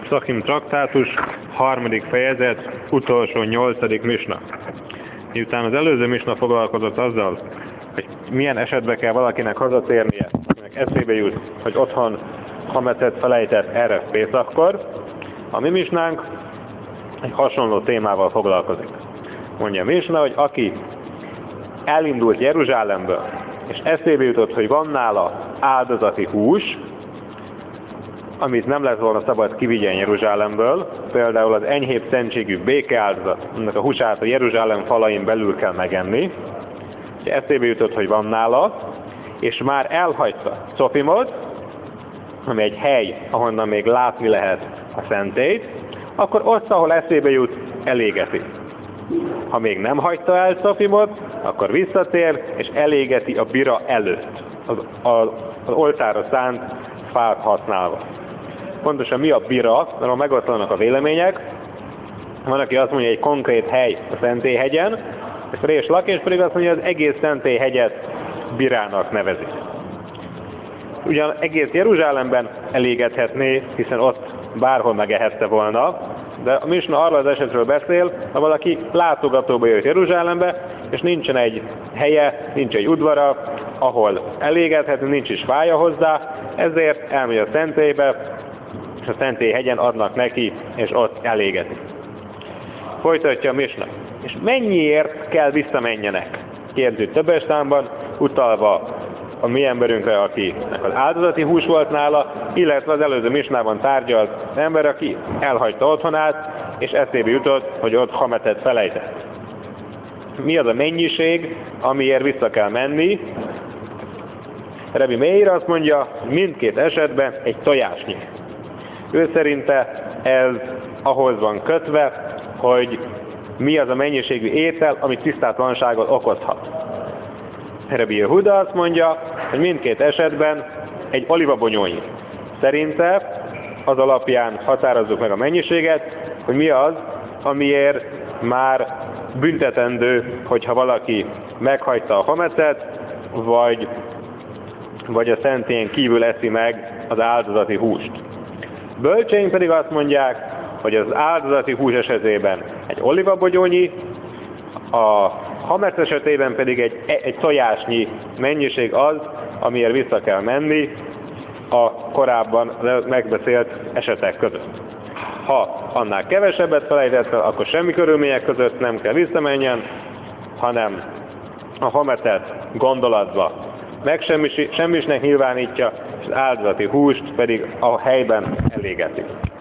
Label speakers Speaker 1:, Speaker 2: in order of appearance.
Speaker 1: Pszachim traktátus, 3. fejezet, utolsó 8. misna. Miután az előző misna foglalkozott azzal, hogy milyen esetben kell valakinek hazatérnie, akinek eszébe jut, hogy otthon hametet felejtett erre Pészakkor, a mi misnánk egy hasonló témával foglalkozik. Mondja a misna, hogy aki elindult Jeruzsálemből, és eszébe jutott, hogy van nála áldozati hús, amit nem lett volna szabad kivigyen Jeruzsálemből, például az enyhébb szentségű békeáldozat, annak a húsát a Jeruzsálem falain belül kell megenni, és eszébe jutott, hogy van nála, és már elhagyta Szofimot, ami egy hely, ahonnan még látni lehet a szentélyt, akkor ott, ahol eszébe jut, elégeti. Ha még nem hagyta el Szofimot, akkor visszatér, és elégeti a bira előtt, az oltára szánt fát használva. Pontosan mi a bira, mert megoszlanak a vélemények. Van, aki azt mondja, egy konkrét hely a Szentélyhegyen, és Rés Lakés pedig azt mondja, hogy az egész Szentélyhegyet birának nevezik. Ugyan egész Jeruzsálemben elégethetné, hiszen ott bárhol megehette volna, de a misna arról az esetről beszél, ha valaki látogatóba jött Jeruzsálembe, és nincsen egy helye, nincs egy udvara, ahol elégethető, nincs is fája hozzá, ezért elmegy a szentélybe, és a Szentélyhegyen adnak neki, és ott elégeti. Folytatja a misna. És mennyiért kell visszamenjenek? Kérdő többes számban, utalva a mi emberünkre, akinek az áldozati hús volt nála, illetve az előző misnában tárgyalt az ember, aki elhagyta otthonát, és eszébe jutott, hogy ott hametet felejtett. Mi az a mennyiség, amiért vissza kell menni? Rebbi Meir azt mondja, mindkét esetben egy tojásnyi. Ő szerinte ez ahhoz van kötve, hogy mi az a mennyiségű étel, ami tisztátlanságot okozhat. Rebbi Yehuda azt mondja, hogy mindkét esetben egy olivabonyónyi. Szerinte az alapján határozzuk meg a mennyiséget, hogy mi az, amiért már büntetendő, hogyha valaki meghagyta a hametet, vagy a szentélyen kívül eszi meg az áldozati húst. Bölcseink pedig azt mondják, hogy az áldozati hús esetében egy olivabogyónyi, a hamet esetében pedig egy tojásnyi mennyiség az, amiért vissza kell menni a korábban megbeszélt esetek között. Ha annál kevesebbet felejtett fel, akkor semmi körülmények között nem kell visszamenjen, hanem a hametet gondolatba semmisnek nyilvánítja, és az áldozati húst pedig a helyben elégeti.